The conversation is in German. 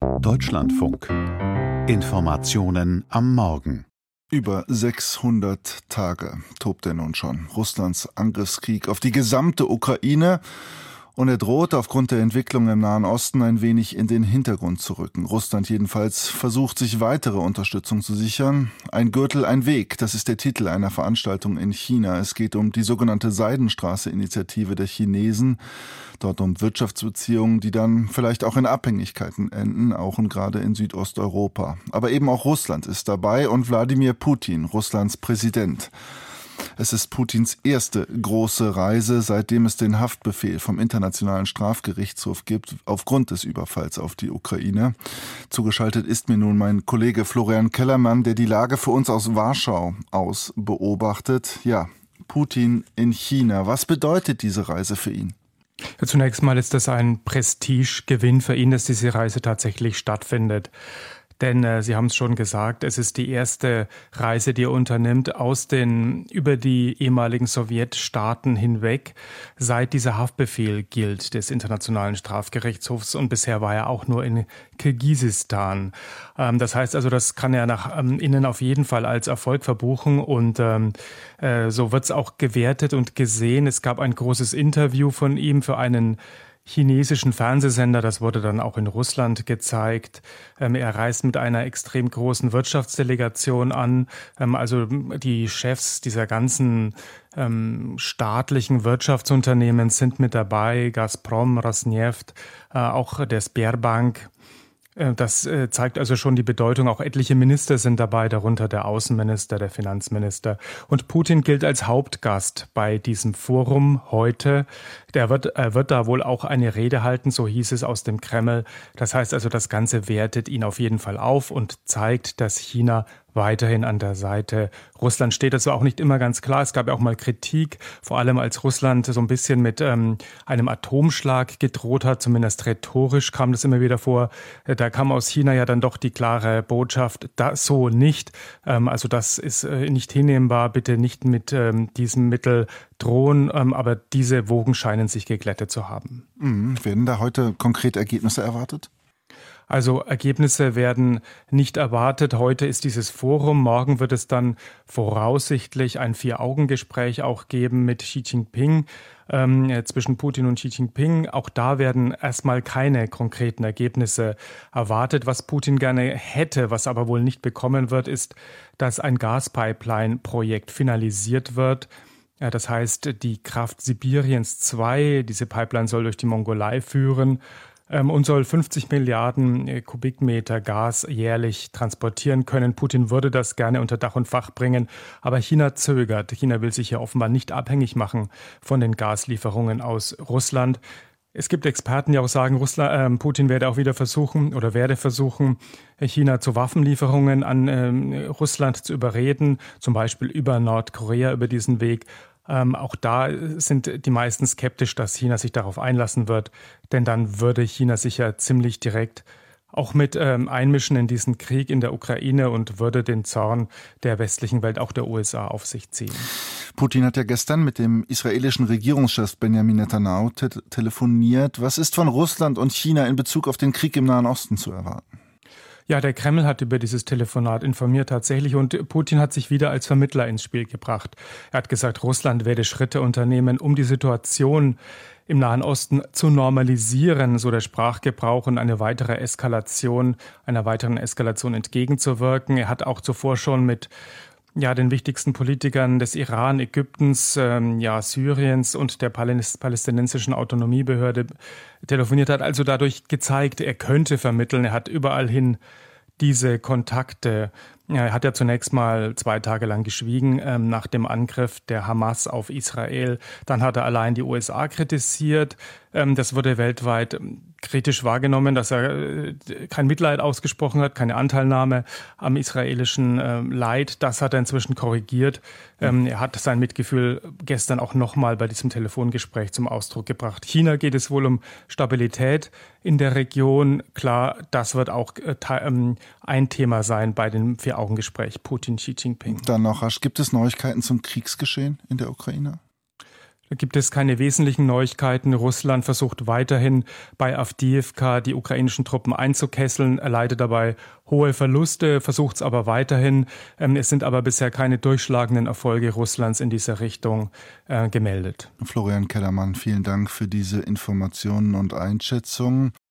Deutschlandfunk. Informationen am Morgen. Über 600 Tage tobt er nun schon. Russlands Angriffskrieg auf die gesamte Ukraine. Und er droht aufgrund der Entwicklung im Nahen Osten ein wenig in den Hintergrund zu rücken. Russland jedenfalls versucht, sich weitere Unterstützung zu sichern. Ein Gürtel, ein Weg, das ist der Titel einer Veranstaltung in China. Es geht um die sogenannte Seidenstraße-Initiative der Chinesen. Dort um Wirtschaftsbeziehungen, die dann vielleicht auch in Abhängigkeiten enden, auch und gerade in Südosteuropa. Aber eben auch Russland ist dabei und Wladimir Putin, Russlands Präsident. Es ist Putins erste große Reise, seitdem es den Haftbefehl vom Internationalen Strafgerichtshof gibt, aufgrund des Überfalls auf die Ukraine. Zugeschaltet ist mir nun mein Kollege Florian Kellermann, der die Lage für uns aus Warschau aus beobachtet. Ja, Putin in China. Was bedeutet diese Reise für ihn? Ja, zunächst mal ist das ein Prestigegewinn für ihn, dass diese Reise tatsächlich stattfindet. Denn Sie haben es schon gesagt, es ist die erste Reise, die er unternimmt über die ehemaligen Sowjetstaaten hinweg, seit dieser Haftbefehl gilt des Internationalen Strafgerichtshofs. Und bisher war er auch nur in Kirgisistan. Das heißt also, das kann er nach innen auf jeden Fall als Erfolg verbuchen. Und so wird es auch gewertet und gesehen. Es gab ein großes Interview von ihm für einen chinesischen Fernsehsender, das wurde dann auch in Russland gezeigt. Er reist mit einer extrem großen Wirtschaftsdelegation an. Also die Chefs dieser ganzen staatlichen Wirtschaftsunternehmen sind mit dabei. Gazprom, Rosneft, auch der Sberbank. Das zeigt also schon die Bedeutung. Auch etliche Minister sind dabei, darunter der Außenminister, der Finanzminister. Und Putin gilt als Hauptgast bei diesem Forum heute. Er wird da wohl auch eine Rede halten, so hieß es aus dem Kreml. Das heißt also, das Ganze wertet ihn auf jeden Fall auf und zeigt, dass China weiterhin an der Seite Russland steht. Das war auch nicht immer ganz klar. Es gab ja auch mal Kritik, vor allem als Russland so ein bisschen mit einem Atomschlag gedroht hat. Zumindest rhetorisch kam das immer wieder vor. Da kam aus China ja dann doch die klare Botschaft, das so nicht. Also das ist nicht hinnehmbar. Bitte nicht mit diesem Mittel drohen. Aber diese Wogen scheinen sich geglättet zu haben. Werden da heute konkret Ergebnisse erwartet? Also Ergebnisse werden nicht erwartet. Heute ist dieses Forum. Morgen wird es dann voraussichtlich ein 4-Augen-Gespräch auch geben mit Xi Jinping, zwischen Putin und Xi Jinping. Auch da werden erstmal keine konkreten Ergebnisse erwartet. Was Putin gerne hätte, was aber wohl nicht bekommen wird, ist, dass ein Gaspipeline-Projekt finalisiert wird. Ja, das heißt, die Kraft Sibiriens 2, diese Pipeline soll durch die Mongolei führen und soll 50 Milliarden Kubikmeter Gas jährlich transportieren können. Putin würde das gerne unter Dach und Fach bringen, aber China zögert. China will sich ja offenbar nicht abhängig machen von den Gaslieferungen aus Russland. Es gibt Experten, die auch sagen, Putin werde auch wieder versuchen, China zu Waffenlieferungen an Russland zu überreden, zum Beispiel über Nordkorea, über diesen Weg. Auch da sind die meisten skeptisch, dass China sich darauf einlassen wird, denn dann würde China sich ja ziemlich direkt auch mit einmischen in diesen Krieg in der Ukraine und würde den Zorn der westlichen Welt, auch der USA, auf sich ziehen. Putin hat ja gestern mit dem israelischen Regierungschef Benjamin Netanyahu telefoniert. Was ist von Russland und China in Bezug auf den Krieg im Nahen Osten zu erwarten? Ja, der Kreml hat über dieses Telefonat informiert tatsächlich und Putin hat sich wieder als Vermittler ins Spiel gebracht. Er hat gesagt, Russland werde Schritte unternehmen, um die Situation im Nahen Osten zu normalisieren, so der Sprachgebrauch, und einer weiteren Eskalation entgegenzuwirken. Er hat auch zuvor schon mit den wichtigsten Politikern des Iran, Ägyptens, Syriens und der palästinensischen Autonomiebehörde telefoniert, hat also dadurch gezeigt, er könnte vermitteln. Er hat überall hin diese Kontakte. Er hat ja zunächst mal 2 Tage lang geschwiegen nach dem Angriff der Hamas auf Israel. Dann hat er allein die USA kritisiert. Das wurde weltweit kritisch wahrgenommen, dass er kein Mitleid ausgesprochen hat, keine Anteilnahme am israelischen Leid. Das hat er inzwischen korrigiert. Er hat sein Mitgefühl gestern auch nochmal bei diesem Telefongespräch zum Ausdruck gebracht. China geht es wohl um Stabilität in der Region. Klar, das wird auch ein Thema sein bei dem 4-Augen-Gespräch Putin-Xi Jinping. Dann noch rasch, gibt es Neuigkeiten zum Kriegsgeschehen in der Ukraine? gibt es keine wesentlichen Neuigkeiten. Russland versucht weiterhin bei Awdijiwka die ukrainischen Truppen einzukesseln, erleidet dabei hohe Verluste, versucht es aber weiterhin. Es sind aber bisher keine durchschlagenden Erfolge Russlands in dieser Richtung gemeldet. Florian Kellermann, vielen Dank für diese Informationen und Einschätzungen.